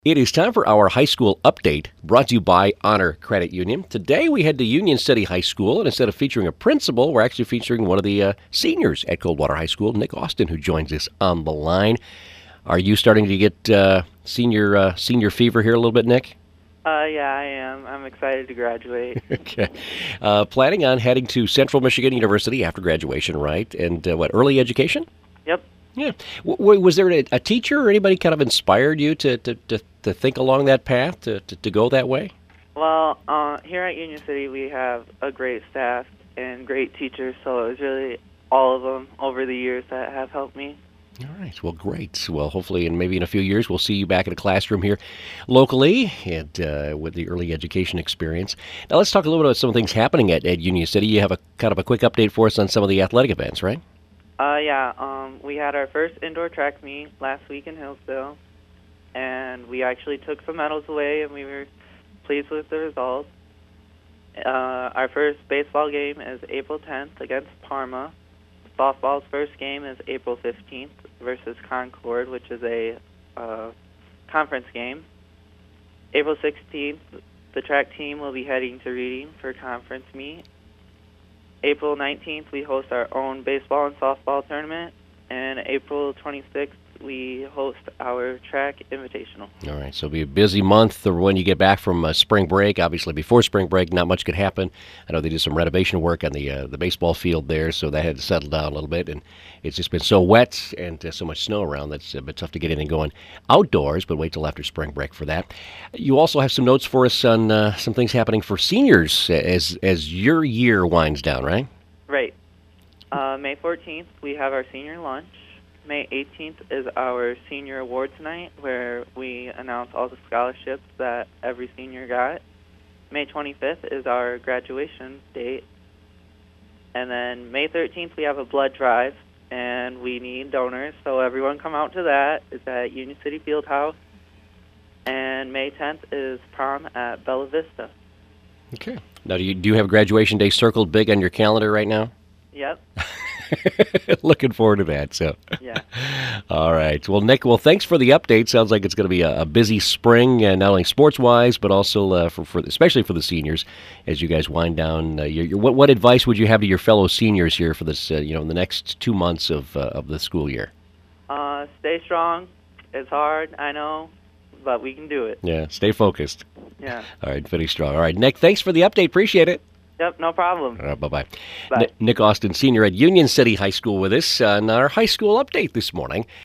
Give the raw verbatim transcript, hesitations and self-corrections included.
It is time for our high school update, brought to you by Honor Credit Union. Today we head to Union City High School, and instead of featuring a principal, we're actually featuring one of the uh, seniors at Coldwater High School, Nick Austin, who joins us on the line. Are you starting to get uh, senior uh, senior fever here a little bit, Nick? Uh, yeah, I am. I'm excited to graduate. Okay. Uh, planning on heading to Central Michigan University after graduation, right? And uh, what, early education? Yep. Yeah. W- w- was there a, a teacher or anybody kind of inspired you to, to, to, to think along that path, to, to, to go that way? Well, uh, here at Union City, we have a great staff and great teachers, so it was really all of them over the years that have helped me. All right. Well, great. Well, hopefully, in maybe in a few years, we'll see you back in a classroom here locally and uh, with the early education experience. Now, let's talk a little bit about some things happening at, at Union City. You have a kind of a quick update for us on some of the athletic events, right? Uh, yeah, um, we had our first indoor track meet last week in Hillsdale, and we actually took some medals away, and we were pleased with the results. Uh, our first baseball game is April tenth against Parma. Softball's first game is April fifteenth versus Concord, which is a uh, conference game. April sixteenth, the track team will be heading to Reading for conference meet. April nineteenth, we host our own baseball and softball tournament. And April twenty-sixth, we host our track invitational. All right, so it'll be a busy month when you get back from uh, spring break. Obviously, before spring break, not much could happen. I know they did some renovation work on the uh, the baseball field there, so that had to settle down a little bit. And it's just been so wet and uh, so much snow around that's a bit tough to get anything going outdoors, but wait till after spring break for that. You also have some notes for us on uh, some things happening for seniors as, as your year winds down, right? Right. Uh, May fourteenth, we have our senior lunch. May eighteenth is our senior awards night, where we announce all the scholarships that every senior got. May twenty-fifth is our graduation date. And then May thirteenth, we have a blood drive, and we need donors, so everyone come out to that. It's at Union City Fieldhouse. And May tenth is prom at Bella Vista. Okay. Now, do you, do you have graduation day circled big on your calendar right now? Yep. Looking forward to that. So, yeah. All right. Well, Nick, well, thanks for the update. Sounds like it's going to be a, a busy spring, uh, not only sports-wise, but also uh, for, for especially for the seniors as you guys wind down. Uh, your, your, what, what advice would you have to your fellow seniors here for this, uh, you know, in the next two months of uh, of the school year? Uh, stay strong. It's hard, I know, but we can do it. Yeah. Stay focused. Yeah. All right. Finish strong. All right, Nick. Thanks for the update. Appreciate it. Yep, no problem. All right, bye-bye. Bye. Nick Austin, senior at Union City High School with us on our high school update this morning.